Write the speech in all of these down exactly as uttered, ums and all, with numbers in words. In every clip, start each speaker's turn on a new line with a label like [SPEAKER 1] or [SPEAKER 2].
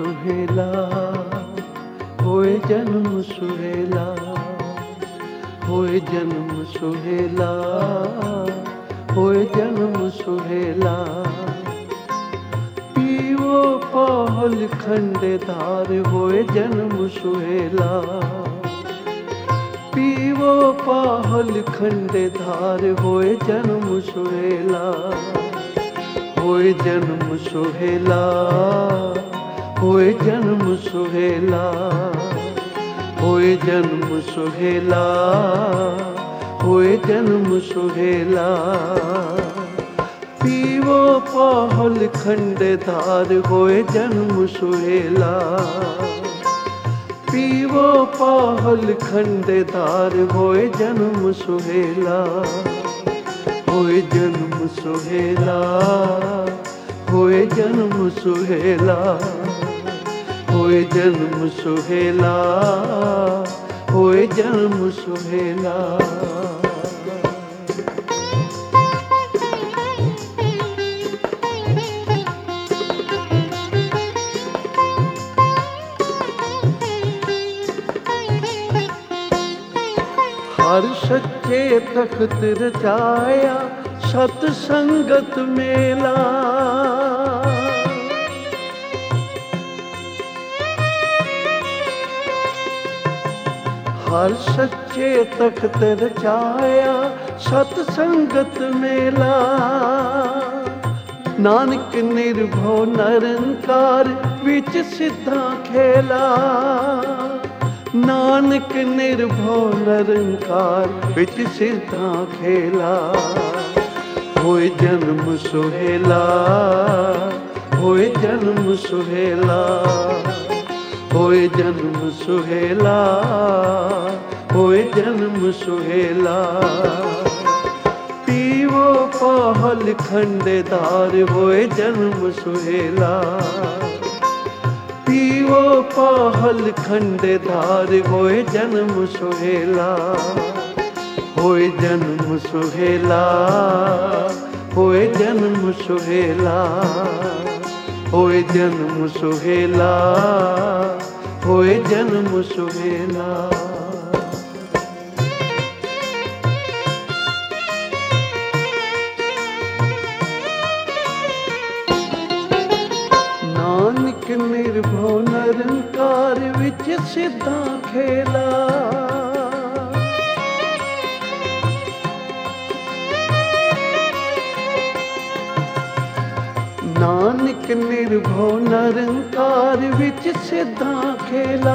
[SPEAKER 1] सुहेला, होए जन्म सुहेला, होए जन्म सुहेला, होए जन्म सुहेला। पीवो पाहल खंडेदार, होए जन्म सुहेला। पीवो पाहल खंडेदार, होए जन्म सुहेला। होए जन्म सुहेला, होए जन्म सुहेला, होए जन्म सुहेला, होए जन्म सुहेला। पीवो पाहल खंडेदार, होए जन्म सुहेला। पीवो पाहल खंडेदार, होए जन्म सुहेला। होए जन्म सुहेला, होए जन्म सुहेला, होए जन्म सुहेला, होए जन्म सुहेला। हर सच्चे तख्त रचाया, सत संगत मेला। हर सच्चे तख्त रचाया, सत संगत मेला। नानक निर्भो निरंकार, विच सिद्धा खेला। नानक निर्भो निरंकार, विच सिद्धा खेला। होए जन्म सुहेला, होए जन्म सुहेला, होए जन्म सुहेला, होए जन्म सुहेला। पीवो पाहल खंडेदार, होए जन्म सुहेला। पीवो पाहल खंडेदार, होए जन्म सुहेला। होए जन्म सुहेला, होए जन्म सुहेला, होए जन्म सुहेला, होए जन्म सुहेला। नानक निर्भो निरंकार, विच सिद्धा खेला। नानक निर्भो निरंकार, विच सिद्धा खेला।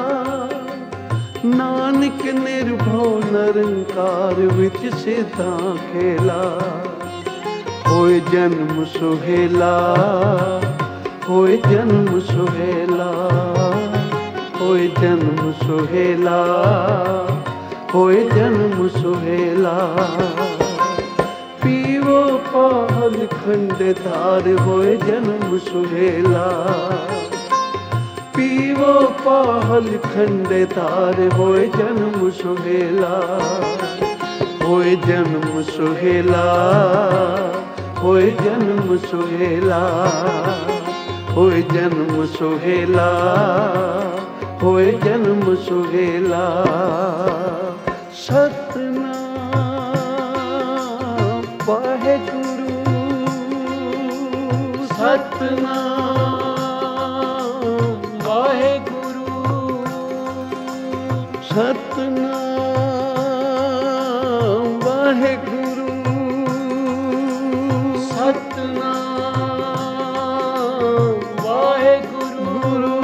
[SPEAKER 1] नानक निर्भो निरंकार, विच सिद्धा खेला। होए जन्म सुहेला, होए जन्म सुहेला, होए जन्म सुहेला, होए जन्म सुहेला। पीवो पाहल खंडेदार, होए जन्म सुहेला। पीवो पाहल खंडेदार, होए जन्म सुहेला। होए जन्म सुहेला, होए जन्म सुहेला, होए जन्म सुहेला, होए जन्म सुहेला। सतनाम वाहेगुरु, सतनाम वाहेगुरु, सतनाम वाहेगुरु, सतनाम वाहेगुरु।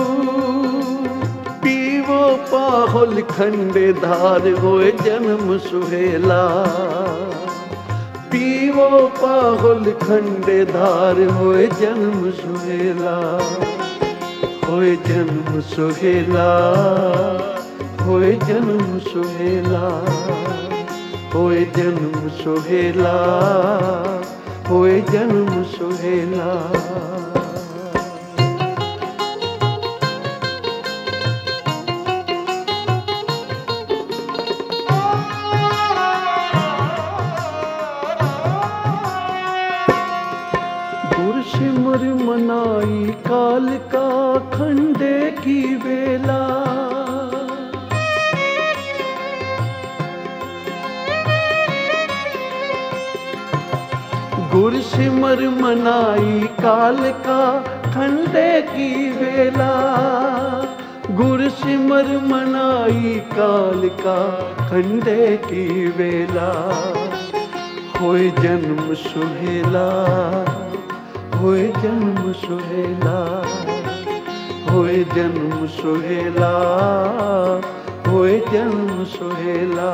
[SPEAKER 1] पीवो पाहल खंडेदार, होए जन्म सुहेला। पीवो पाहल खंडेदार, होए जन्म सुहेला। होए जन्म सुहेला, होए जन्म सुहेला, होए जन्म सुहेला, होए जन्म सुहेला। गुर सिमर मनाई काल का खंडे की वेला। गुर सिमर मनाई काल का खंडे की वेला। गुर सिमर मनाई काल का खंडे की वेला। होए जन्म सुहेला, होए जन्म सुहेला, होए जन्म सुहेला, होए जन्म सुहेला।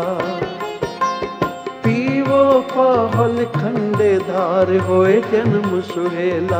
[SPEAKER 1] पीवो पाहल खंडे धार होए जन्म सुहेला।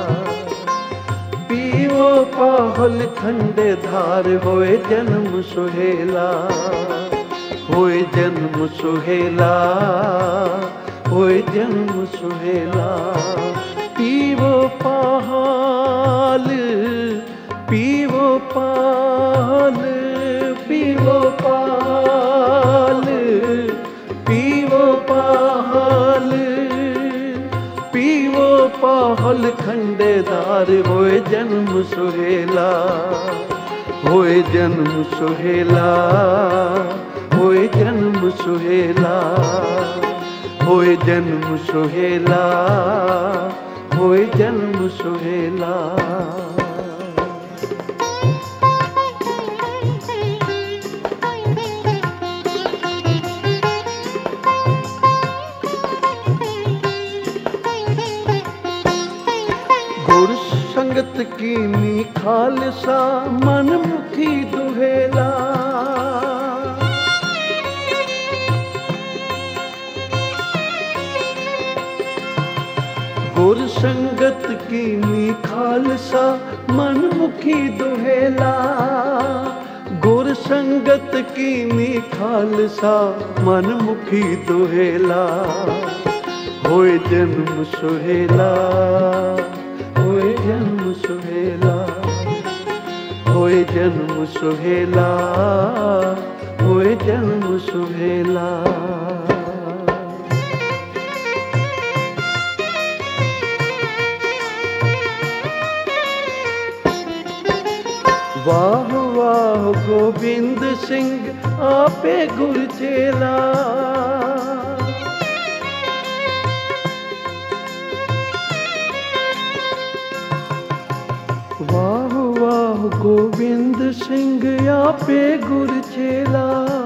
[SPEAKER 1] पीवो पाहल खंडे धार होए जन्म सुहेला। होए जन्म सुहेला, होए जन्म सुहेला। पीवो पाहल, पीवो पाहल, पीवो पाहल, पीवो पाहल, पीवो पाहल खंडे धार होए जन्म सुहेला। होए जन्म सुहेला, होए जन्म सुहेला, होए जन्म सुहेला, होए जन्म सुहेला। गुर संगत कीनी खालसा मन मुखी दुहेला। गुर संगत कीनी खालसा मन मुखी दुहेला। गुर संगत कीनी खालसा मन मुखी दुहेला। होए जन्म सुहेला, होए जन्म सुहेला, होए जन्म सुहेला, होए जन्म सुहेला। वाह वाह गोविंद सिंह आपे गुर चेला। वाह वाह गोविंद सिंह आपे गुर चेला।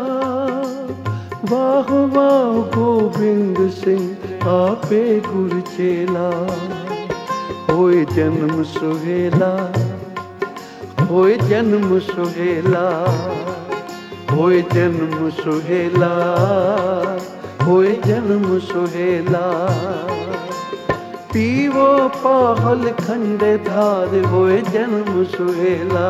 [SPEAKER 1] वाह वाह गोविंद सिंह आपे गुर चेला। होए जन्म सुहेला, होए जन्म सुहेला, होए जन्म सुहेला, होए जन्म सुहेला। पीवो पाहल खंडे धार होए जन्म सुहेला।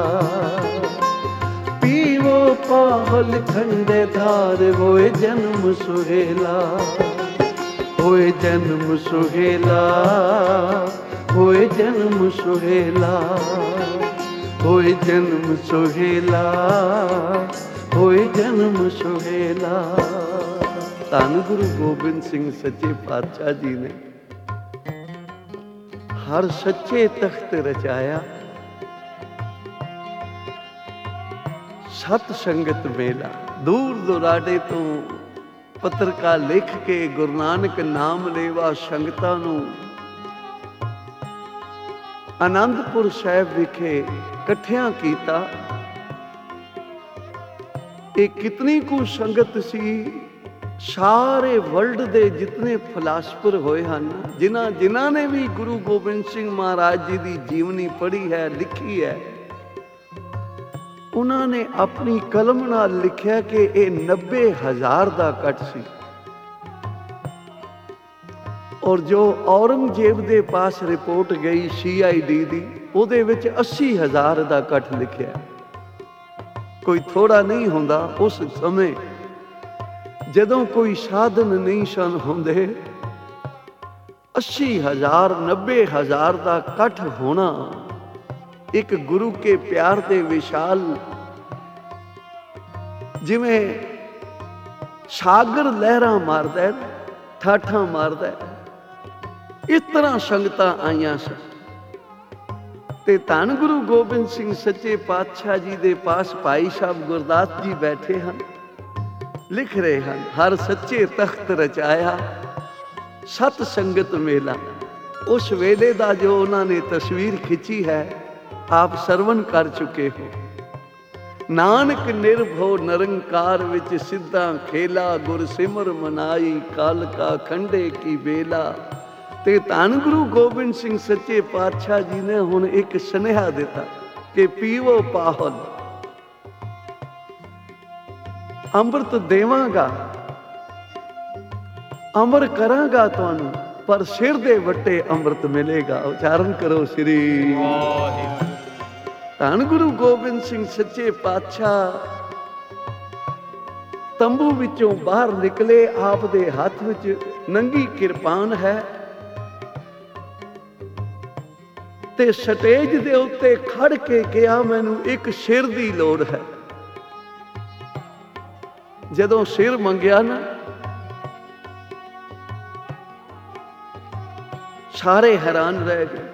[SPEAKER 1] पीवो पाहल खंडे धार होए जन्म सुहेला। होए जन्म सुहेला, होए जन्म सुहेला, होए जन्म सुहेला, होए जन्म सुहेला। धन गुरु गोबिंद सिंह सच्चे पातशाह जी ने हर सच्चे तख्त रचाया। सत संगत मेला दूर दुराडे तो पत्रका लिख के गुरु नानक नाम लेवा संगतां नूं आनंदपुर साहिब विखे इकट्ठियां कीता। ये कितनी कु संगत सी। सारे वर्ल्ड दे जितने फिलासफर होए हन, जिन्हां जिन्हां ने भी गुरु गोबिंद सिंह महाराज जी की जीवनी पढ़ी है, लिखी है, उन्होंने अपनी कलम नाल लिखिया कि ये नब्बे हजार का कट सी। और जो औरंगजेब के पास रिपोर्ट गई सी आई डी की, उहदे विच अस्सी हजार का कट लिखिया। कोई थोड़ा नहीं होंदा। उस समय जदों कोई साधन नहीं सन होंदे, अस्सी हजार नब्बे हजार का कट होना एक गुरु के प्यार दे विशाल, जिवें सागर लहरां मारदा है, ठाठां मारदा है, इस तरह संगतां आईयां सन। ते धन गुरु गोबिंद सिंह सच्चे पातशाह जी दे पास भाई साहब गुरदास जी बैठे हैं, लिख रहे हैं, हर सच्चे तख्त रचाया सत संगत मेला। उस वेले दा जो उन्होंने तस्वीर खिंची है आप सरवण कर चुके हो। नानक निर्भो निरंकार विच सिद्धा खेला, गुर सिमर मनाई काल का खंडे की बेला। ते धन गुरु गोबिंद सिंह सच्चे पातशाह जी ने हुण एक सुनेहा दिता कि पीवो पाहुल, अमृत देवांगा, अमर करांगा तुहानू, पर सिर दे वट्टे अमृत मिलेगा। उच्चारण करो श्री धन गुरु गोबिंद सिंह सच्चे पातशाह तंबू विचों बाहर निकले। आप दे हाथ विच नंगी किरपान है ते स्टेज दे उत्ते खड़ के कहा, मैनू एक सिर दी लोड़ है। जदों सिर मंगया ना, सारे हैरान रह गए।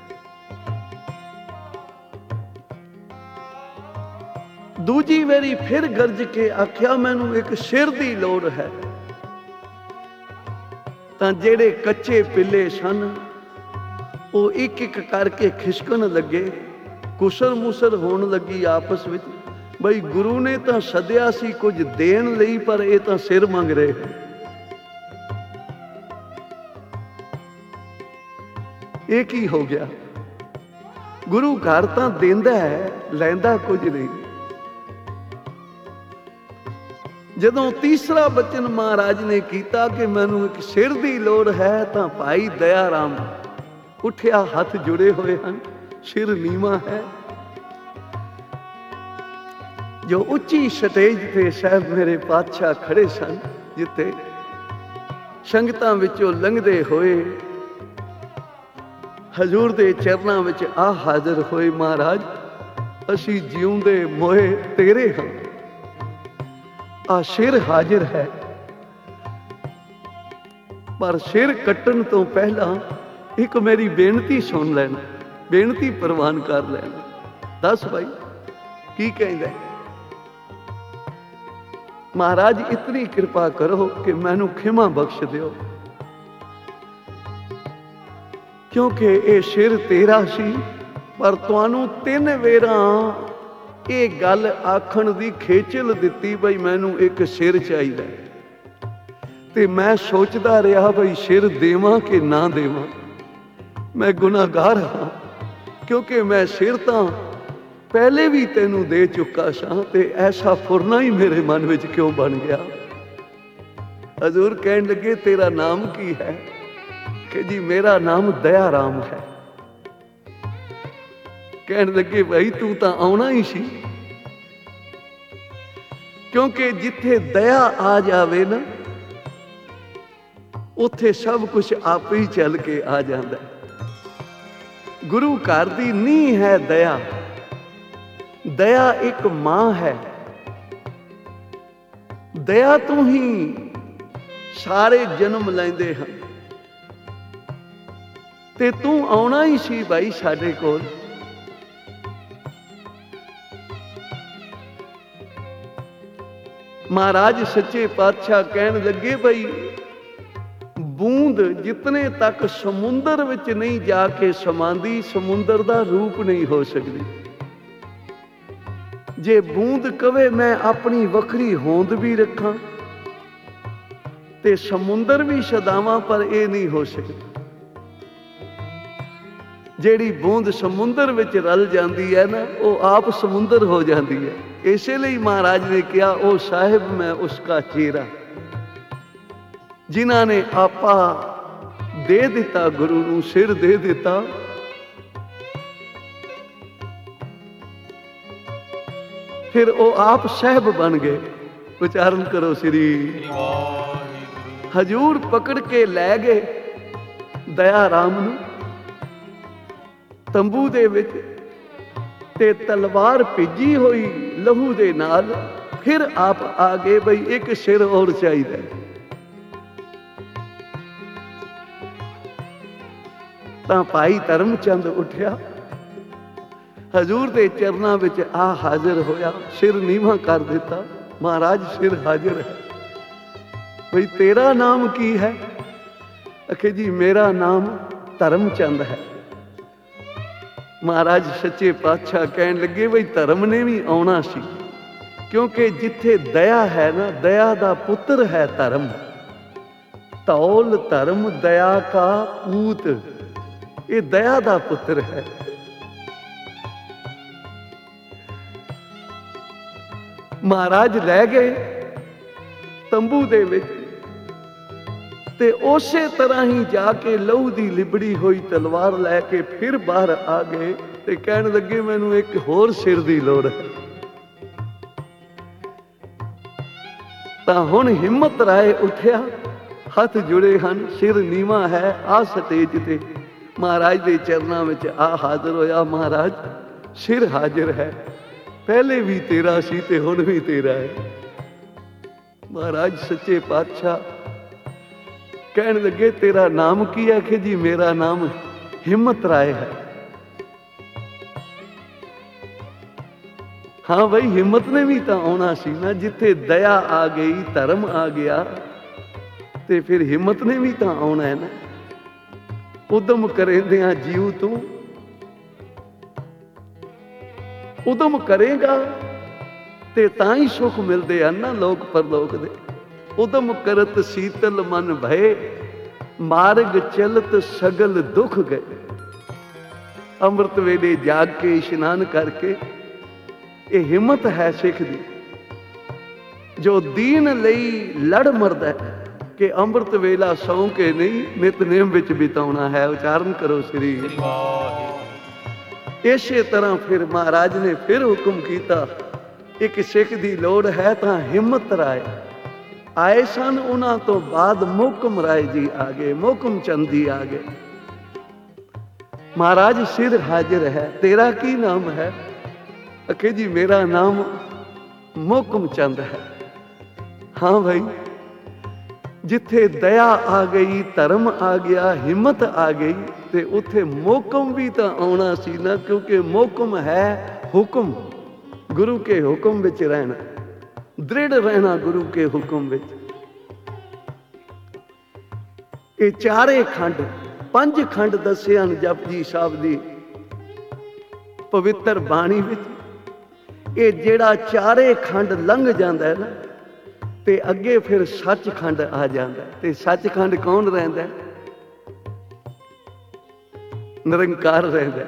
[SPEAKER 1] दूजी वारी फिर गरज के आख्या, मैनू एक सिर दी लोड़ है। तां जेड़े कच्चे पिल्ले सन वो एक एक करके खिसकन लगे, कुसर मुसर होने लगी आपस में। बई गुरु ने तो सद्या सी कुछ देन लई, पर ये तो सिर मंग रहे हैं। ये की हो गया? गुरु घर तो देंदा है, लैंदा कुछ नहीं। जदों तीसरा बचन महाराज ने किया कि मैनू एक सिर की लोड़ है, तो भाई दया राम उठिया, हाथ जुड़े हुए हैं, सिर नीवा है। जो उच्ची स्टेज पे साहब मेरे पातशाह खड़े सन, जिथे संगतां विचों लंघदे होए हजूर दे चरनां विच आ हाजिर होए, महाराज असी जिउंदे मोए तेरे हां, आ सिर हाजिर है। पर सिर कट्टन तो पहला एक मेरी बेनती सुन लेना, बेनती प्रवान कर लेना। दस भाई की कहंदा? महाराज इतनी कृपा करो कि मैनू खिमा बख्श दियो, क्योंकि ये सिर तेरा सी, पर तुहानू तीन वेरा ये गल आखण दी खेचल दिती बई मैनू एक सिर चाहिए। ते मैं सोचदा रहा बई सिर देवां कि ना देवां। मैं गुनाहगार हाँ, क्योंकि मैं सिर तां पहले भी तेनू दे चुका सा, ते ऐसा फुरना ही मेरे मन विच क्यों बन गया? हजूर कहन लगे, तेरा नाम की है? कि जी मेरा नाम दया राम है। कहन लगे, भाई तू तां आउणा ही सी, क्योंकि जिथे दया आ जावे ना, उथे सब कुछ आप ही चल के आ जाता है। गुरु घर दी नींह है दया। दया एक मां है। दया तो ही सारे जन्म लेंदे हैं। ते तू आउणा ही सी भाई साडे कोल। महाराज सच्चे पातशाह कहन लगे, भाई बूंद जितने तक समुंदर विच नहीं जाके समांदी, समुंदर दा रूप नहीं हो सकती। जे बूंद कवे मैं अपनी वखरी होंद भी रखा ते समुंदर भी छदावां, पर यह नहीं हो सकती। जेड़ी बूंद समुंदर विच रल जाती है ना, वो आप समुंदर हो जाती है। इसलिए महाराज ने कहा, ओ साहिब मैं उसका चेहरा, जिन्हां ने आपा दे दिता, गुरु नूं सिर दे दिता। फिर वो आप साहिब बन गए। उच्चारण करो श्री। हजूर पकड़ के लै गए दया राम नूं तंबू दे विच, ते तलवार भिजी हुई लहू दे नाल। फिर आप आ गए, बई एक सिर और चाहिए। ਤਾਂ ਭਾਈ ਧਰਮ ਚੰਦ ਉੱਠਿਆ, ਹਜ਼ੂਰ ਦੇ ਚਰਨਾਂ ਵਿੱਚ ਆ ਹਾਜ਼ਰ ਹੋਇਆ, ਸਿਰ ਨੀਵਾਂ ਕਰ ਦਿੱਤਾ। ਮਹਾਰਾਜ ਸਿਰ ਹਾਜ਼ਰ ਹੈ। ਬਈ ਤੇਰਾ ਨਾਮ ਕੀ ਹੈ? ਅਖੇ ਜੀ ਮੇਰਾ ਨਾਮ ਧਰਮ ਚੰਦ ਹੈ। ਮਹਾਰਾਜ ਸੱਚੇ ਪਾਤਸ਼ਾਹ ਕਹਿਣ ਲੱਗੇ ਬਈ ਧਰਮ ਨੇ ਵੀ ਆਉਣਾ ਸੀ, ਕਿਉਂਕਿ ਜਿੱਥੇ ਦਇਆ ਹੈ ਨਾ, ਦਇਆ ਦਾ ਪੁੱਤਰ ਹੈ ਧਰਮ। ਧੌਲ ਧਰਮ ਦਇਆ ਕਾ ਪੂਤ, ਇਹ ਦਇਆ ਦਾ ਪੁੱਤਰ ਹੈ। ਮਹਾਰਾਜ ਲੈ ਗਏ ਤੰਬੂ ਦੇ ਵਿੱਚ, ਤੇ ਉਸੇ ਤਰ੍ਹਾਂ ਹੀ ਜਾ ਕੇ ਲਹੂ ਦੀ ਲਿਬੜੀ ਹੋਈ ਤਲਵਾਰ ਲੈ ਕੇ ਫਿਰ ਬਾਹਰ ਆ ਗਏ ਤੇ ਕਹਿਣ ਲੱਗੇ ਮੈਨੂੰ ਇੱਕ ਹੋਰ ਸਿਰ ਦੀ ਲੋੜ ਹੈ। ਤਾਂ ਹੁਣ ਹਿੰਮਤ ਰਾਏ ਉੱਠਿਆ, ਹੱਥ ਜੁੜੇ ਹਨ, ਸਿਰ ਨੀਵਾਂ ਹੈ। ਆ ਸਟੇਜ ਤੇ ਮਹਾਰਾਜ ਦੇ ਚਰਨਾਂ ਵਿੱਚ ਆ ਹਾਜ਼ਰ ਹੋਇਆ। ਮਹਾਰਾਜ ਸਿਰ ਹਾਜ਼ਰ ਹੈ, ਪਹਿਲੇ ਵੀ ਤੇਰਾ ਸੀ ਤੇ ਹੁਣ ਵੀ ਤੇਰਾ ਹੈ। ਮਹਾਰਾਜ ਸੱਚੇ ਪਾਤਸ਼ਾਹ ਕਹਿਣ ਲੱਗੇ ਤੇਰਾ ਨਾਮ ਕੀ ਹੈ? ਕਿ ਜੀ ਮੇਰਾ ਨਾਮ ਹਿੰਮਤ ਰਾਏ ਹੈ। ਹਾਂ ਬਈ ਹਿੰਮਤ ਨੇ ਵੀ ਤਾਂ ਆਉਣਾ ਸੀ ਨਾ, ਜਿੱਥੇ ਦਇਆ ਆ ਗਈ, ਧਰਮ ਆ ਗਿਆ, ਤੇ ਫਿਰ ਹਿੰਮਤ ਨੇ ਵੀ ਤਾਂ ਆਉਣਾ ਹੈ ਨਾ। ਉਦਮ ਕਰੇਂਦਿਆਂ ਜੀਉ ਤੂੰ, ਉਦਮ ਕਰੇਗਾ ਤੇ ਤਾਂ ਹੀ ਸੁਖ ਮਿਲਦੇ ਹਨ ਨਾ ਲੋਕ ਪਰਲੋਕ ਦੇ। ਉਦਮ ਕਰਤ ਸੀਤਲ ਮਨ ਭਏ, ਮਾਰਗ ਚਲਤ ਸਗਲ ਦੁਖ ਗਏ। ਅੰਮ੍ਰਿਤ ਵੇਲੇ ਜਾਗ ਕੇ ਇਸ਼ਨਾਨ ਕਰਕੇ, ਇਹ ਹਿੰਮਤ ਹੈ ਸਿੱਖ ਦੀ, ਜੋ ਦੀਨ ਲਈ ਲੜ ਮਰਦਾ ਹੈ ਕਿ ਅੰਮ੍ਰਿਤ ਵੇਲਾ ਸੌਂ ਕੇ ਨਹੀਂ, ਨਿਤਨੇਮ ਵਿੱਚ ਬਿਤਾਉਣਾ ਹੈ। ਉਚਾਰਨ ਕਰੋ ਸ੍ਰੀ ਵਾਹਿਗੁਰੂ। ਇਸੇ ਤਰ੍ਹਾਂ ਫਿਰ ਮਹਾਰਾਜ ਨੇ ਫਿਰ ਹੁਕਮ ਕੀਤਾ, ਇੱਕ ਸਿੱਖ ਦੀ ਲੋੜ ਹੈ ਤਾਂ ਹਿੰਮਤ ਰਾਏ ਆਏ ਸਨ। ਉਹਨਾਂ ਤੋਂ ਬਾਅਦ ਮੋਹਕਮ ਰਾਏ ਜੀ ਆ ਗਏ, ਮੋਹਕਮ ਚੰਦ ਜੀ ਆ ਗਏ। ਮਹਾਰਾਜ ਸਿਰ ਹਾਜ਼ਰ ਹੈ। ਤੇਰਾ ਕੀ ਨਾਮ ਹੈ? ਅਖੇ ਜੀ ਮੇਰਾ ਨਾਮ ਮੋਹਕਮ ਚੰਦ ਹੈ। ਹਾਂ ਭਾਈ, ਜਿੱਥੇ ਦਇਆ ਆ ਗਈ, ਧਰਮ ਆ ਗਿਆ, ਹਿੰਮਤ ਆ ਗਈ, ਤੇ ਉੱਥੇ ਮੋਹਕਮ ਵੀ ਤਾਂ ਆਉਣਾ ਸੀ ਨਾ, ਕਿਉਂਕਿ ਮੋਹਕਮ ਹੈ ਹੁਕਮ, ਗੁਰੂ ਕੇ ਹੁਕਮ ਵਿੱਚ ਰਹਿਣਾ, ਦ੍ਰਿੜ ਰਹਿਣਾ ਗੁਰੂ ਕੇ ਹੁਕਮ ਵਿੱਚ। ਇਹ ਚਾਰੇ ਖੰਡ, ਪੰਜ ਖੰਡ ਦੱਸੇ ਹਨ ਜਪਜੀ ਸਾਹਿਬ ਦੀ ਪਵਿੱਤਰ ਬਾਣੀ ਵਿੱਚ। ਇਹ ਜਿਹੜਾ ਚਾਰੇ ਖੰਡ ਲੰਘ ਜਾਂਦਾ ਹੈ ਨਾ, ਤੇ ਅੱਗੇ ਫਿਰ ਸੱਚਖੰਡ ਆ ਜਾਂਦਾ। ਤੇ ਸੱਚਖੰਡ ਕੌਣ ਰਹਿੰਦਾ? ਨਿਰੰਕਾਰ ਰਹਿੰਦਾ।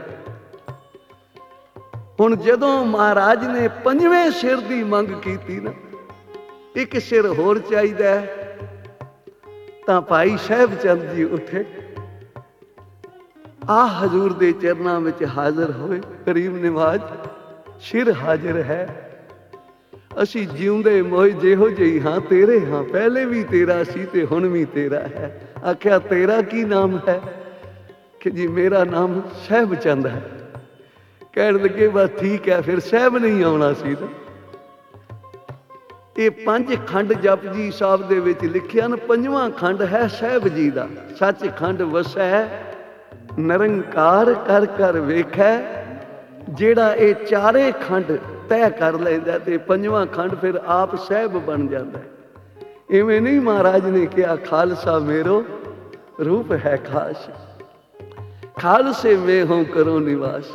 [SPEAKER 1] ਹੁਣ ਜਦੋਂ ਮਹਾਰਾਜ ਨੇ ਪੰਜਵੇਂ ਸਿਰ ਦੀ ਮੰਗ ਕੀਤੀ ਨਾ, ਇੱਕ ਸਿਰ ਹੋਰ ਚਾਹੀਦਾ, ਤਾਂ ਭਾਈ ਸਾਹਿਬ ਚੰਦ ਜੀ ਉੱਠੇ, ਆ ਹਜ਼ੂਰ ਦੇ ਚਰਨਾਂ ਵਿੱਚ ਹਾਜ਼ਰ ਹੋਏ। ਕਰੀਮ ਨਿਵਾਜ ਸਿਰ ਹਾਜ਼ਰ ਹੈ। ਅਸੀਂ ਜਿਉਂਦੇ ਮੋਏ ਜਿਹੋ ਜਿਹੀ ਹਾਂ, ਤੇਰੇ ਹਾਂ, ਪਹਿਲੇ ਵੀ ਤੇਰਾ ਸੀ ਤੇ ਹੁਣ ਵੀ ਤੇਰਾ ਹੈ। ਆਖਿਆ ਤੇਰਾ ਕੀ ਨਾਮ ਹੈ? ਕਿ ਜੀ ਮੇਰਾ ਨਾਮ ਸਾਹਿਬ ਚੰਦ ਹੈ। ਕਹਿਣ ਲੱਗੇ ਬਸ ਠੀਕ ਹੈ, ਫਿਰ ਸਾਹਿਬ ਨਹੀਂ ਆਉਣਾ ਸੀ ਨਾ। ਇਹ ਪੰਜ ਖੰਡ ਜਪਜੀ ਸਾਹਿਬ ਦੇ ਵਿੱਚ ਲਿਖਿਆ ਨਾ, ਪੰਜਵਾਂ ਖੰਡ ਹੈ ਸਾਹਿਬ ਜੀ ਦਾ। ਸੱਚਖੰਡ ਵਸੈ ਨਿਰੰਕਾਰ ਕਰ ਕਰ ਵੇਖੈ। ਜਿਹੜਾ ਇਹ ਚਾਰੇ ਖੰਡ ਤੈਅ ਕਰ ਲੈਂਦਾ ਤੇ ਪੰਜਵਾਂ ਖੰਡ ਫਿਰ ਆਪ ਸਾਹਿਬ ਬਣ ਜਾਂਦਾ। ਇਵੇਂ ਨਹੀਂ ਮਹਾਰਾਜ ਨੇ ਕਿਹਾ ਖਾਲਸਾ ਮੇਰੋ ਰੂਪ ਹੈ ਖਾਸ, ਖਾਲਸੇ ਮੈਂ ਹੂੰ ਕਰੋ ਨਿਵਾਸ।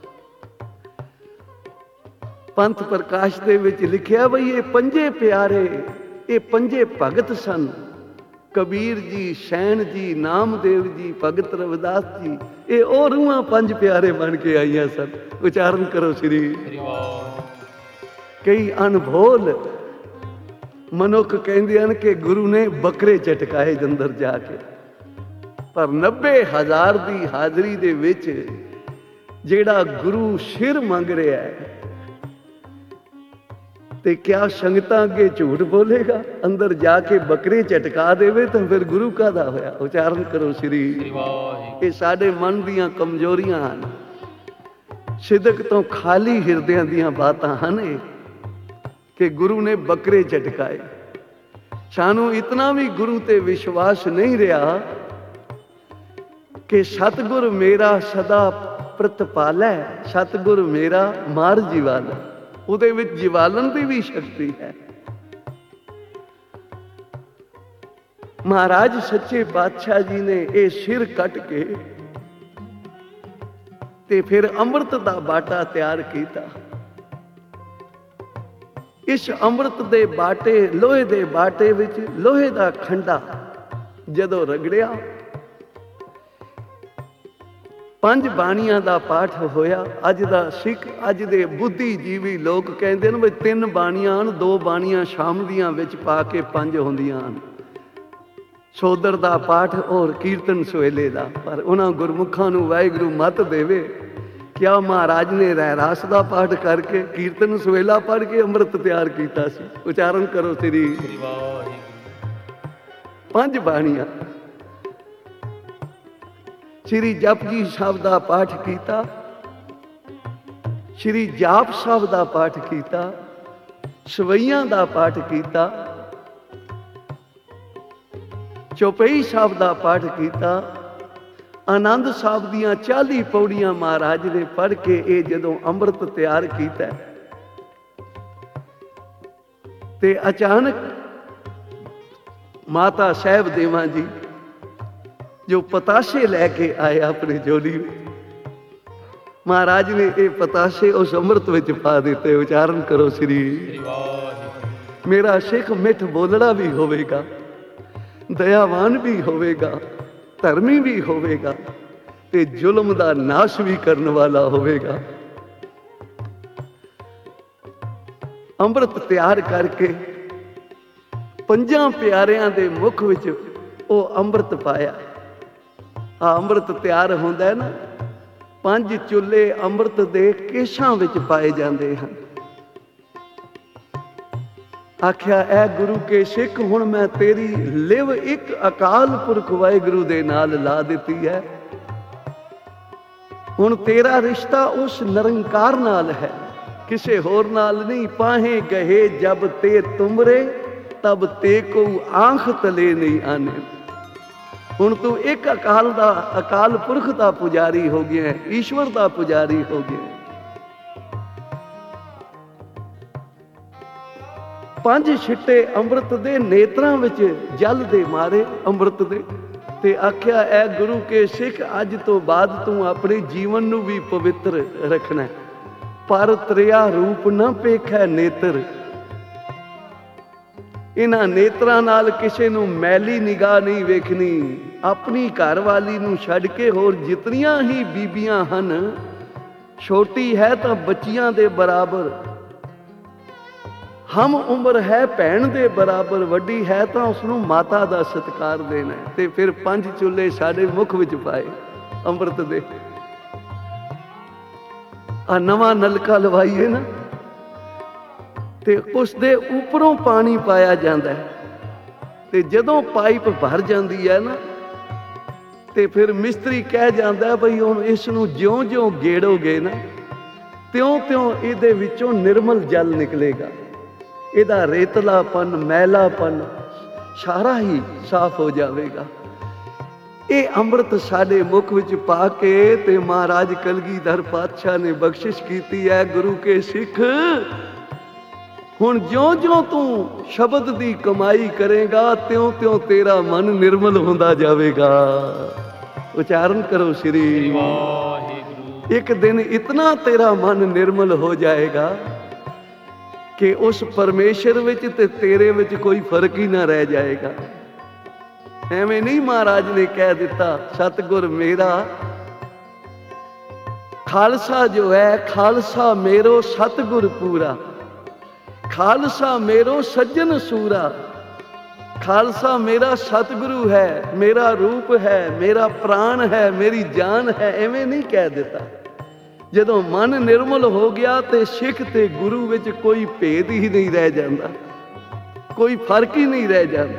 [SPEAKER 1] ਪੰਥ ਪ੍ਰਕਾਸ਼ ਦੇ ਵਿੱਚ ਲਿਖਿਆ ਬਈ ਇਹ ਪੰਜੇ ਪਿਆਰੇ, ਇਹ ਪੰਜੇ ਭਗਤ ਸਨ। ਕਬੀਰ ਜੀ, ਸੈਣ ਜੀ, ਨਾਮਦੇਵ ਜੀ, ਭਗਤ ਰਵਿਦਾਸ ਜੀ, ਇਹ ਉਹ ਰੂਹਾਂ ਪੰਜ ਪਿਆਰੇ ਬਣ ਕੇ ਆਈਆਂ ਸਨ। ਉਚਾਰਨ ਕਰੋ ਸ੍ਰੀ। ਕਈ ਅਨਭੋਲ ਮਨੁੱਖ ਕਹਿੰਦੇ ਹਨ ਕਿ ਗੁਰੂ ਨੇ ਬੱਕਰੇ ਝਟਕਾਏ ਜੰਦਰ ਜਾ ਕੇ, ਪਰ ਨੱਬੇ ਹਜ਼ਾਰ ਦੀ ਹਾਜ਼ਰੀ ਦੇ ਵਿੱਚ ਜਿਹੜਾ ਗੁਰੂ ਸਿਰ ਮੰਗ ਰਿਹਾ ਹੈ, ਤੇ ਕਿਆ ਸੰਗਤਾਂ ਅੱਗੇ ਝੂਠ ਬੋਲੇਗਾ? ਅੰਦਰ ਜਾ ਕੇ ਬੱਕਰੇ ਝਟਕਾ ਦੇਵੇ ਤਾਂ ਫਿਰ ਗੁਰੂ ਕਾਹਦਾ ਹੋਇਆ? ਉਚਾਰਨ ਕਰੋ ਸ੍ਰੀ। ਇਹ ਸਾਡੇ ਮਨ ਦੀਆਂ ਕਮਜ਼ੋਰੀਆਂ ਹਨ, ਸਿਦਕ ਤੋਂ ਖਾਲੀ ਹਿਰਦਿਆਂ ਦੀਆਂ ਬਾਤਾਂ ਹਨ ਇਹ, ਕਿ ਗੁਰੂ ਨੇ ਬੱਕਰੇ ਝਟਕਾਏ। ਸਾਨੂੰ ਇਤਨਾ ਵੀ ਗੁਰੂ ਤੇ ਵਿਸ਼ਵਾਸ ਨਹੀਂ ਰਿਹਾ कि सतगुर मेरा सदा प्रतिपालै, सतगुर मेरा मार जीवाला। ਉਹਦੇ ਵਿੱਚ ਜੀਵਾਲਣ ਦੀ ਵੀ ਸ਼ਕਤੀ ਹੈ। ਮਹਾਰਾਜ ਸੱਚੇ ਪਾਤਸ਼ਾਹ ਜੀ ਨੇ ਇਹ ਸਿਰ ਕੱਟ ਕੇ ਤੇ ਫਿਰ ਅੰਮ੍ਰਿਤ ਦਾ ਬਾਟਾ ਤਿਆਰ ਕੀਤਾ। ਇਸ ਅੰਮ੍ਰਿਤ ਦੇ ਬਾਟੇ, ਲੋਹੇ ਦੇ ਬਾਟੇ ਵਿੱਚ ਲੋਹੇ ਦਾ ਖੰਡਾ ਜਦੋਂ ਰਗੜਿਆ, ਪੰਜ ਬਾਣੀਆਂ ਦਾ ਪਾਠ ਹੋਇਆ। ਅੱਜ ਦਾ ਸਿੱਖ, ਅੱਜ ਦੇ ਬੁੱਧੀਜੀਵੀ ਲੋਕ ਕਹਿੰਦੇ ਨੇ ਵੀ ਤਿੰਨ ਬਾਣੀਆਂ ਹਨ, ਦੋ ਬਾਣੀਆਂ ਸ਼ਾਮ ਦੀਆਂ ਵਿੱਚ ਪਾ ਕੇ ਪੰਜ ਹੁੰਦੀਆਂ ਹਨ। ਸੋਦਰ ਦਾ ਪਾਠ ਔਰ ਕੀਰਤਨ ਸਵੇਲੇ ਦਾ। ਪਰ ਉਹਨਾਂ ਗੁਰਮੁਖਾਂ ਨੂੰ ਵਾਹਿਗੁਰੂ ਮੱਤ ਦੇਵੇ, ਕਿਆ ਮਹਾਰਾਜ ਨੇ ਰਹਿਰਾਸ ਦਾ ਪਾਠ ਕਰਕੇ ਕੀਰਤਨ ਸਵੇਲਾ ਪੜ੍ਹ ਕੇ ਅੰਮ੍ਰਿਤ ਤਿਆਰ ਕੀਤਾ ਸੀ। ਉਚਾਰਨ ਕਰੋ ਸ੍ਰੀ ਪੰਜ ਬਾਣੀਆਂ। ਸ਼੍ਰੀ ਜਪਜੀ ਸਾਹਿਬ ਦਾ ਪਾਠ ਕੀਤਾ, ਸ਼੍ਰੀ ਜਾਪ ਸਾਹਿਬ ਦਾ ਪਾਠ ਕੀਤਾ, ਸਵਈਆਂ ਦਾ ਪਾਠ ਕੀਤਾ, ਚੌਪਈ ਸਾਹਿਬ ਦਾ ਪਾਠ ਕੀਤਾ, ਆਨੰਦ ਸਾਹਿਬ ਦੀਆਂ ਚਾਲੀ ਪੌੜੀਆਂ ਮਹਾਰਾਜ ਨੇ ਪੜ੍ਹ ਕੇ ਇਹ ਜਦੋਂ ਅੰਮ੍ਰਿਤ ਤਿਆਰ ਕੀਤਾ ਤੇ ਅਚਾਨਕ ਮਾਤਾ ਸਾਹਿਬ ਦੇਵਾਂ ਜੀ ਜੋ ਪਤਾਸੇ ਲੈ ਕੇ ਆਏ ਆਪਣੀ ਝੋਲੀ ਵਿੱਚ, ਮਹਾਰਾਜ ਨੇ ਇਹ ਪਤਾਸੇ ਉਸ ਅੰਮ੍ਰਿਤ ਵਿੱਚ ਪਾ ਦਿੱਤੇ। ਉਚਾਰਨ ਕਰੋ ਸ੍ਰੀ। ਮੇਰਾ ਸਿੱਖ ਮਿੱਠ ਬੋਲੜਾ ਵੀ ਹੋਵੇਗਾ, ਦਇਆਵਾਨ ਵੀ ਹੋਵੇਗਾ, ਧਰਮੀ ਵੀ ਹੋਵੇਗਾ ਤੇ ਜ਼ੁਲਮ ਦਾ ਨਾਸ਼ ਵੀ ਕਰਨ ਵਾਲਾ ਹੋਵੇਗਾ। ਅੰਮ੍ਰਿਤ ਤਿਆਰ ਕਰਕੇ ਪੰਜਾਂ ਪਿਆਰਿਆਂ ਦੇ ਮੁਖ ਵਿੱਚ ਉਹ ਅੰਮ੍ਰਿਤ ਪਾਇਆ। ਆ ਅੰਮ੍ਰਿਤ ਤਿਆਰ ਹੁੰਦਾ ਹੈ ਨਾ, ਪੰਜ ਚੁੱਲ੍ਹੇ ਅੰਮ੍ਰਿਤ ਦੇ ਕੇਸ਼ਾਂ ਵਿੱਚ ਪਾਏ ਜਾਂਦੇ ਹਨ। ਆਖਿਆ ਐ ਗੁਰੂ ਕੇ ਸਿੱਖ, ਹੁਣ ਮੈਂ ਤੇਰੀ ਲਿਵ ਇੱਕ ਅਕਾਲ ਪੁਰਖ ਵਾਹਿਗੁਰੂ ਦੇ ਨਾਲ ਲਾ ਦਿੱਤੀ ਹੈ। ਹੁਣ ਤੇਰਾ ਰਿਸ਼ਤਾ ਉਸ ਨਿਰੰਕਾਰ ਨਾਲ ਹੈ, ਕਿਸੇ ਹੋਰ ਨਾਲ ਨਹੀਂ। ਪਾਹੇ ਗਏ ਜਬ ਤੇ ਤੁਮਰੇ, ਤਬ ਤੇ ਕੋ ਆਂਖ ਤਲੇ ਨਹੀਂ ਆਨੇ। ਹੁਣ ਤੂੰ ਇੱਕ ਅਕਾਲ ਦਾ, ਅਕਾਲ ਪੁਰਖ ਦਾ ਪੁਜਾਰੀ ਹੋ ਗਿਆ, ਈਸ਼ਵਰ ਦਾ ਪੁਜਾਰੀ ਹੋ ਗਿਆ। ਪੰਜ ਛਿੱਟੇ ਅੰਮ੍ਰਿਤ ਦੇ ਨੇਤਰਾਂ ਵਿੱਚ ਜਲ ਦੇ ਮਾਰੇ ਅੰਮ੍ਰਿਤ ਦੇ, ਤੇ ਆਖਿਆ ਐ ਗੁਰੂ ਕੇ ਸਿੱਖ, ਅੱਜ ਤੋਂ ਬਾਅਦ ਤੂੰ ਆਪਣੇ ਜੀਵਨ ਨੂੰ ਵੀ ਪਵਿੱਤਰ ਰੱਖਣਾ। ਪਰ ਤ੍ਰਿਆ ਰੂਪ ਨਾ ਪੇਖੈ ਨੇਤਰ, ਇਹਨਾਂ ਨੇਤਰਾਂ ਨਾਲ ਕਿਸੇ ਨੂੰ ਮੈਲੀ ਨਿਗਾਹ ਨਹੀਂ ਵੇਖਣੀ। ਆਪਣੀ ਘਰਵਾਲੀ ਨੂੰ ਛੱਡ ਕੇ ਹੋਰ ਜਿਤਨੀਆਂ ਹੀ ਬੀਬੀਆਂ ਹਨ, ਛੋਟੀ ਹੈ ਤਾਂ ਬੱਚੀਆਂ ਦੇ ਬਰਾਬਰ, ਹਮ ਉਮਰ ਹੈ ਭੈਣ ਦੇ ਬਰਾਬਰ, ਵੱਡੀ ਹੈ ਤਾਂ ਉਸਨੂੰ ਮਾਤਾ ਦਾ ਸਤਿਕਾਰ ਦੇਣਾ। ਤੇ ਫਿਰ ਪੰਜ ਚੁੱਲ੍ਹੇ ਸਾਡੇ ਮੁਖ ਵਿੱਚ ਪਾਏ ਅੰਮ੍ਰਿਤ ਦੇ। ਆ ਨਵਾਂ ਨਲਕਾ ਲਵਾਈਏ ਨਾ, ਤੇ ਉਸ ਦੇ ਉੱਪਰੋਂ ਪਾਣੀ ਪਾਇਆ ਜਾਂਦਾ ਹੈ। ਤੇ ਜਦੋਂ ਪਾਈਪ ਭਰ ਜਾਂਦੀ ਹੈ ਨਾ, ਤੇ ਫਿਰ ਮਿਸਤਰੀ ਕਹਿ ਜਾਂਦਾ ਬਈ ਹੁਣ ਇਸ ਨੂੰ ਜਿਉਂ-ਜਿਉਂ ਗੇੜੋਗੇ ਨਾ, ਤਿਉਂ-ਤਿਉਂ ਇਹਦੇ ਵਿੱਚੋਂ ਨਿਰਮਲ ਜਲ ਨਿਕਲੇਗਾ। ਇਹਦਾ ਰੇਤਲਾਪਨ, ਮੈਲਾਪਨ ਸਾਰਾ ਹੀ ਸਾਫ਼ ਹੋ ਜਾਵੇਗਾ। ਇਹ ਅੰਮ੍ਰਿਤ ਸਾਡੇ ਮੁਖ ਵਿੱਚ ਪਾ ਕੇ ਤੇ ਮਹਾਰਾਜ ਕਲਗੀਧਰ ਪਾਤਸ਼ਾਹ ਨੇ ਬਖਸ਼ਿਸ਼ ਕੀਤੀ ਹੈ, ਗੁਰੂ ਕੇ ਸਿੱਖ, ਹੁਣ ਜਿਉਂ-ਜਿਉਂ ਤੂੰ ਸ਼ਬਦ ਦੀ ਕਮਾਈ ਕਰੇਗਾ, ਤਿਉਂ-ਤਿਉਂ ਤੇਰਾ ਮਨ ਨਿਰਮਲ ਹੁੰਦਾ ਜਾਵੇਗਾ। ਉਚਾਰਨ ਕਰੋ ਸ੍ਰੀ ਵਾਹਿਗੁਰੂ। ਇੱਕ ਦਿਨ ਇਤਨਾ ਤੇਰਾ ਮਨ ਨਿਰਮਲ ਹੋ ਜਾਏਗਾ ਕਿ ਉਸ ਪਰਮੇਸ਼ਰ ਵਿੱਚ ਤੇ ਤੇਰੇ ਵਿੱਚ ਕੋਈ ਫਰਕ ਹੀ ਨਾ ਰਹਿ ਜਾਏਗਾ। ਐਵੇਂ ਨਹੀਂ ਮਹਾਰਾਜ ਨੇ ਕਹਿ ਦਿੱਤਾ, ਸਤਿਗੁਰ ਮੇਰਾ ਖਾਲਸਾ ਜੋ ਹੈ, ਖਾਲਸਾ ਮੇਰੋ ਸਤਿਗੁਰ ਪੂਰਾ, ਖਾਲਸਾ ਮੇਰੋ ਸੱਜਣ ਸੂਰਾ। ਖਾਲਸਾ ਮੇਰਾ ਸਤਿਗੁਰੂ ਹੈ, ਮੇਰਾ ਰੂਪ ਹੈ, ਮੇਰਾ ਪ੍ਰਾਣ ਹੈ, ਮੇਰੀ ਜਾਨ ਹੈ। ਐਵੇਂ ਨਹੀਂ ਕਹਿ ਦਿੱਤਾ। ਜਦੋਂ ਮਨ ਨਿਰਮਲ ਹੋ ਗਿਆ ਤੇ ਸਿੱਖ ਤੇ ਗੁਰੂ ਵਿੱਚ ਕੋਈ ਭੇਦ ਹੀ ਨਹੀਂ ਰਹਿ ਜਾਂਦਾ, ਕੋਈ ਫਰਕ ਹੀ ਨਹੀਂ ਰਹਿ ਜਾਂਦਾ।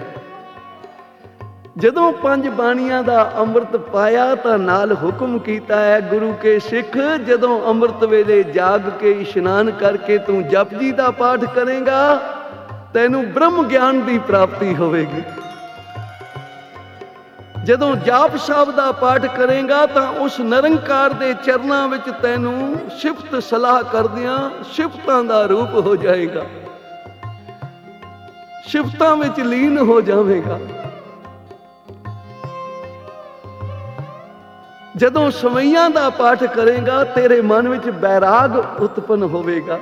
[SPEAKER 1] ਜਦੋਂ ਪੰਜ ਬਾਣੀਆਂ ਦਾ ਅੰਮ੍ਰਿਤ ਪਾਇਆ ਤਾਂ ਨਾਲ ਹੁਕਮ ਕੀਤਾ ਹੈ, ਗੁਰੂ ਕੇ ਸਿੱਖ, ਜਦੋਂ ਅੰਮ੍ਰਿਤ ਵੇਲੇ ਜਾਗ ਕੇ ਇਸ਼ਨਾਨ ਕਰਕੇ ਤੂੰ ਜਪਜੀ ਦਾ ਪਾਠ ਕਰੇਗਾ, ਤੈਨੂੰ ਬ੍ਰਹਮ ਗਿਆਨ ਦੀ ਪ੍ਰਾਪਤੀ ਹੋਵੇਗੀ। ਜਦੋਂ ਜਾਪ ਸ਼ਬਦ ਦਾ ਪਾਠ ਕਰੇਗਾ ਤਾਂ ਉਸ ਨਿਰੰਕਾਰ ਦੇ ਚਰਨਾਂ ਵਿੱਚ ਤੈਨੂੰ ਸਿਫਤ ਸਲਾਹ ਕਰਦਿਆਂ ਸਿਫਤਾਂ ਦਾ ਰੂਪ ਹੋ ਜਾਏਗਾ, ਸਿਫਤਾਂ ਵਿੱਚ ਲੀਨ ਹੋ ਜਾਵੇਗਾ। ਜਦੋਂ ਸਵਈਆਂ ਦਾ ਪਾਠ ਕਰੇਗਾ ਤੇਰੇ ਮਨ ਵਿੱਚ ਬੈਰਾਗ ਉਤਪੰਨ ਹੋਵੇਗਾ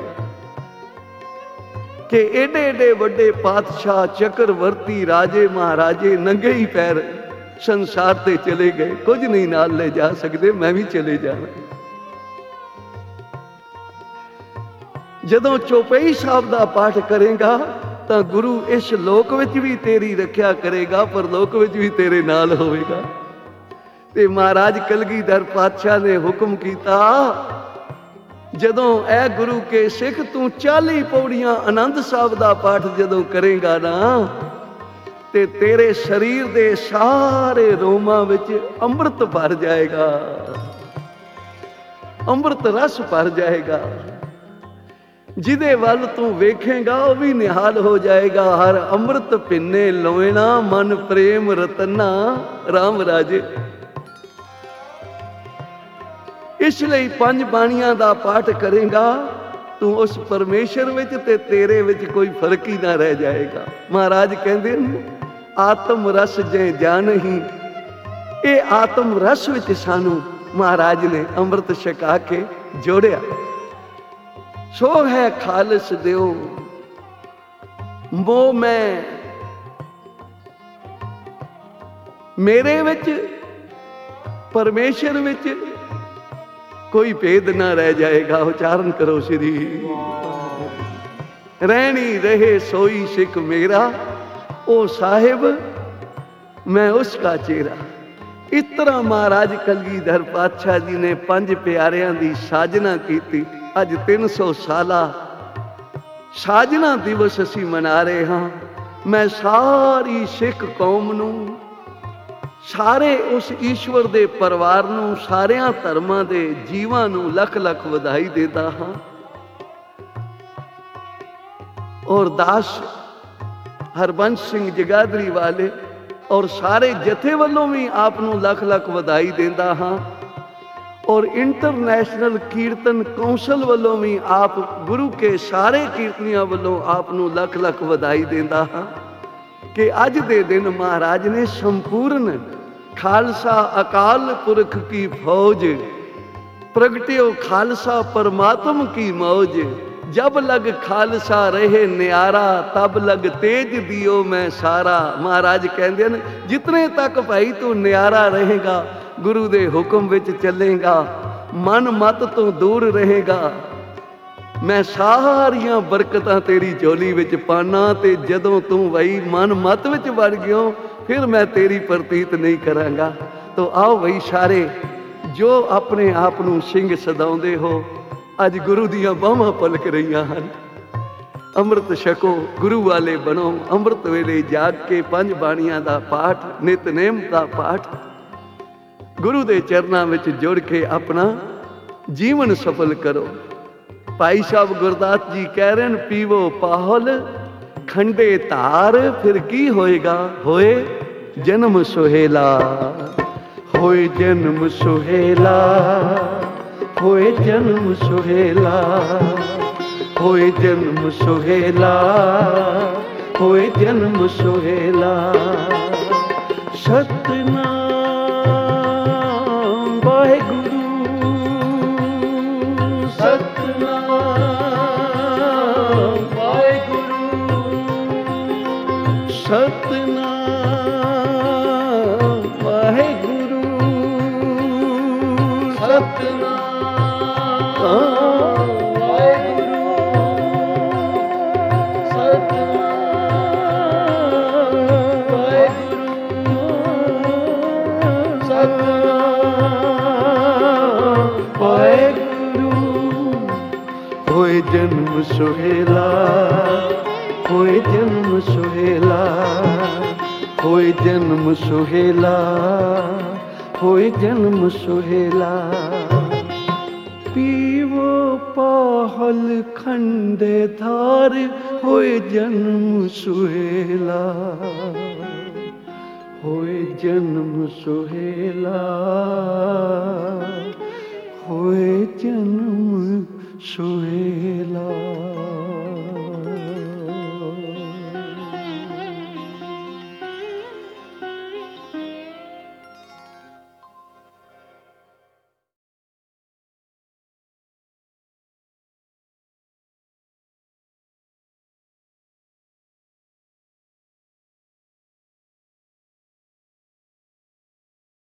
[SPEAKER 1] ਕਿ ਏਡੇ ਏਡੇ ਵੱਡੇ ਪਾਤਸ਼ਾਹ, ਚੱਕਰਵਰਤੀ, ਰਾਜੇ ਮਹਾਰਾਜੇ ਨੰਗੇ ਹੀ ਪੈਰ ਸੰਸਾਰ ਤੇ ਚਲੇ ਗਏ, ਕੁਝ ਨਹੀਂ ਨਾਲ ਲੈ ਜਾ ਸਕਦੇ, ਮੈਂ ਵੀ ਚਲੇ ਜਾਣਾ। ਜਦੋਂ ਚੌਪਈ ਸਾਹਿਬ ਦਾ ਪਾਠ ਕਰੇਗਾ ਤਾਂ ਗੁਰੂ ਇਸ ਲੋਕ ਵਿੱਚ ਵੀ ਤੇਰੀ ਰੱਖਿਆ ਕਰੇਗਾ, ਪਰ ਲੋਕ ਵਿੱਚ ਵੀ ਤੇਰੇ ਨਾਲ ਹੋਵੇਗਾ। ਤੇ ਮਹਾਰਾਜ ਕਲਗੀਧਰ ਪਾਤਸ਼ਾਹ ਨੇ ਹੁਕਮ ਕੀਤਾ, ਜਦੋਂ ਇਹ ਗੁਰੂ ਕੇ ਸਿੱਖ ਤੂੰ ਚਾਲੀ ਪੌੜੀਆਂ ਆਨੰਦ ਸਾਹਿਬ ਦਾ ਪਾਠ ਜਦੋਂ ਕਰੇਗਾ ਨਾ, ਤੇ ਤੇਰੇ ਸਰੀਰ ਦੇ ਸਾਰੇ ਰੋਮਾਂ ਵਿੱਚ ਅੰਮ੍ਰਿਤ ਭਰ ਜਾਏਗਾ, ਅੰਮ੍ਰਿਤ ਰਸ ਭਰ ਜਾਏਗਾ। ਜਿਹਦੇ ਵੱਲ ਤੂੰ ਵੇਖੇਗਾ ਉਹ ਵੀ ਨਿਹਾਲ ਹੋ ਜਾਏਗਾ। ਹਰ ਅੰਮ੍ਰਿਤ ਪਿੰਨੇ ਲੋਇਣਾ ਮਨ ਪ੍ਰੇਮ ਰਤਨਾ ਰਾਮ ਰਾਜੇ। ਇਸ ਲਈ ਪੰਜ ਬਾਣੀਆਂ ਦਾ ਪਾਠ ਕਰੇਗਾ ਤੂੰ ਉਸ ਪਰਮੇਸ਼ਰ ਵਿੱਚ ਤੇ ਤੇਰੇ ਵਿੱਚ ਕੋਈ ਫਰਕ ਹੀ ਨਾ ਰਹਿ ਜਾਏਗਾ। ਮਹਾਰਾਜ ਕਹਿੰਦੇ ਨੇ ਆਤਮ ਰਸ ਜੇ ਜਾਣਹੀ, ਇਹ ਆਤਮ ਰਸ ਵਿੱਚ ਸਾਨੂੰ ਮਹਾਰਾਜ ਨੇ ਅੰਮ੍ਰਿਤ ਛਕਾ ਕੇ ਜੋੜਿਆ। ਸੋ ਹੈ ਖਾਲਸ ਦਿਓ ਮੋਹ ਮੈਂ, ਮੇਰੇ ਵਿੱਚ ਪਰਮੇਸ਼ਰ ਵਿੱਚ ਕੋਈ ਭੇਦ ਨਾ ਰਹਿ ਜਾਏਗਾ। ਉਚਾਰਨ ਕਰੋ ਸ਼੍ਰੀ ਰਹਿਣੀ ਰਹੇ ਸੋਈ ਸਿੱਖ ਮੇਰਾ, ਉਹ ਸਾਹਿਬ ਮੈਂ ਉਸਕਾ ਚੇਰਾ। ਇਸ ਤਰ੍ਹਾਂ ਮਹਾਰਾਜ ਕਲਗੀਧਰ ਪਾਤਸ਼ਾਹ ਜੀ ਨੇ ਪੰਜ ਪਿਆਰਿਆਂ ਦੀ ਸਾਜਨਾ ਕੀਤੀ। ਅੱਜ ਤਿੰਨ ਸੌ ਸਾਲਾ ਸਾਜਨਾ ਦਿਵਸ ਅਸੀਂ ਮਨਾ ਰਹੇ ਹਾਂ। ਮੈਂ ਸਾਰੀ ਸਿੱਖ ਕੌਮ ਨੂੰ, ਸਾਰੇ ਉਸ ਈਸ਼ਵਰ ਦੇ ਪਰਿਵਾਰ ਨੂੰ, ਸਾਰਿਆਂ ਧਰਮਾਂ ਦੇ ਜੀਵਾਂ ਨੂੰ ਲੱਖ ਲੱਖ ਵਧਾਈ ਦਿੰਦਾ ਹਾਂ। ਔਰ ਦਾਸ ਹਰਬੰਸ ਸਿੰਘ ਜਗਾਦਰੀ ਵਾਲੇ ਔਰ ਸਾਰੇ ਜਥੇ ਵੱਲੋਂ ਵੀ ਆਪ ਨੂੰ ਲੱਖ ਲੱਖ ਵਧਾਈ ਦਿੰਦਾ ਹਾਂ। ਔਰ ਇੰਟਰਨੈਸ਼ਨਲ ਕੀਰਤਨ ਕੌਂਸਲ ਵੱਲੋਂ ਵੀ ਆਪ ਗੁਰੂ ਕੇ ਸਾਰੇ ਕੀਰਤਨੀਆਂ ਵੱਲੋਂ ਆਪ ਨੂੰ ਲੱਖ ਲੱਖ ਵਧਾਈ ਦਿੰਦਾ ਹਾਂ ਕਿ ਅੱਜ ਦੇ ਦਿਨ ਮਹਾਰਾਜ ਨੇ ਸੰਪੂਰਨ ਖਾਲਸਾ ਅਕਾਲ ਪੁਰਖ ਕੀ ਫੌਜ, ਪ੍ਰਗਟਿਓ ਖਾਲਸਾ ਪਰਮਾਤਮ ਕੀ ਮੌਜ। ਜਬ ਲਗ ਖਾਲਸਾ ਰਹੇ ਨਿਆਰਾ, ਤਬ ਲਗ ਤੇਜ ਦਿਓ ਮੈਂ ਸਾਰਾ। ਮਹਾਰਾਜ ਕਹਿੰਦੇ ਨੇ ਜਿਤਨੇ ਤੱਕ ਭਾਈ ਤੂੰ ਨਿਆਰਾ ਰਹੇਗਾ, ਗੁਰੂ ਦੇ ਹੁਕਮ ਵਿੱਚ ਚੱਲੇਗਾ, ਮਨ ਮਤ ਤੋਂ ਦੂਰ ਰਹੇਗਾ, ਮੈਂ ਸਾਰੀਆਂ ਬਰਕਤਾਂ ਤੇਰੀ ਝੋਲੀ ਵਿੱਚ ਪਾਣਾ। ਤੇ ਜਦੋਂ ਤੂੰ ਵਈ ਮਨ ਮਤ ਵਿੱਚ ਵੜ ਗਿਓ, ਫਿਰ ਮੈਂ ਤੇਰੀ ਪ੍ਰਤੀਤ ਨਹੀਂ ਕਰਾਂਗਾ। ਤੋ ਆਓ ਵਈ ਸਾਰੇ ਜੋ ਆਪਣੇ ਆਪ ਨੂੰ ਸਿੰਘ ਸਦਾਉਂਦੇ ਹੋ, ਅੱਜ ਗੁਰੂ ਦੀਆਂ ਬਾਹਾਂ ਪਲਕ ਰਹੀਆਂ ਹਨ। ਅੰਮ੍ਰਿਤ ਛਕੋ, ਗੁਰੂ ਵਾਲੇ ਬਣੋ। ਅੰਮ੍ਰਿਤ ਵੇਲੇ ਜਾਗ ਕੇ ਪੰਜ ਬਾਣੀਆਂ ਦਾ ਪਾਠ, ਨਿਤਨੇਮ ਦਾ ਪਾਠ, ਗੁਰੂ ਦੇ ਚਰਨਾਂ ਵਿੱਚ ਜੁੜ ਕੇ ਆਪਣਾ ਜੀਵਨ ਸਫਲ ਕਰੋ। ਭਾਈ ਸਾਹਿਬ ਗੁਰਦਾਸ ਜੀ ਕਹਿ ਰਹੇ ਨੇ, ਪੀਵੋ ਪਾਹੁਲ ਖੰਡੇ ਧਾਰ, ਫਿਰ ਕੀ ਹੋਏਗਾ? ਹੋਏ ਜਨਮ ਸੁਹੇਲਾ, ਹੋਏ ਜਨਮ ਸੁਹੇਲਾ, ਹੋਏ ਜਨਮ ਸੁਹੇਲਾ, ਹੋਏ ਜਨਮ ਸੁਹੇਲਾ, ਹੋਏ ਜਨਮ ਸੁਹੇਲਾ। ਸਤਿਨਾਮ ਵਾਹਿਗੁਰੂ, ਸਤਿਨਾਮ ਵਾਹਿਗੁਰੂ, ਸਤਿਨਾਮ ਵਾਹਿਗੁਰੂ, ਸਤਿਨਾਮ ਜਨਮ ਸੁਹੇਲਾ, ਹੋਏ ਜਨਮ ਸੁਹੇਲਾ, ਹੋਏ ਜਨਮ ਸੁਹੇਲਾ, ਹੋਏ ਜਨਮ ਸੁਹੇਲਾ। ਪੀਵੋ ਪਾਹੁਲ ਖੰਡੇ ਧਾਰ, ਹੋਏ ਜਨਮ ਸੁਹੇਲਾ, होए जन्म सुहेला, होए जन्म सुहेला।